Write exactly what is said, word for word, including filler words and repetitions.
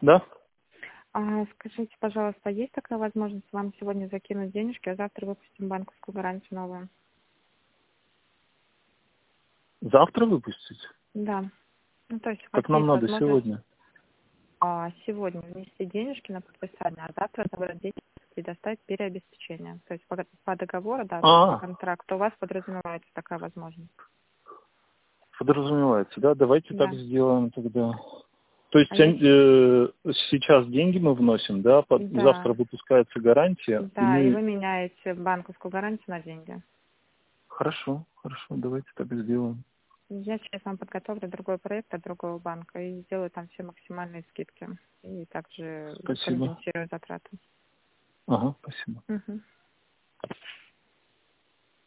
Да? А, скажите, пожалуйста, есть такая возможность вам сегодня закинуть денежки, а завтра выпустим банковскую гарантию новую? Завтра выпустить? Да. Ну, то есть у вас Так нам есть надо возможность сегодня. а, сегодня внести денежки на подписание, а завтра забрать деньги и предоставить переобеспечение. То есть по, по договору, да, то есть по А, контракту у вас подразумевается такая возможность. подразумевается, да? Давайте так Да. сделаем тогда. То есть А есть, э, сейчас деньги мы вносим, да? Под- да, завтра выпускается гарантия, и да, и мы... вы меняете банковскую гарантию на деньги. Хорошо, хорошо, давайте так сделаем. Я сейчас вам подготовлю другой проект от другого банка и сделаю там все максимальные скидки. И также Спасибо. компенсирую затраты. Ага, спасибо. Мгм.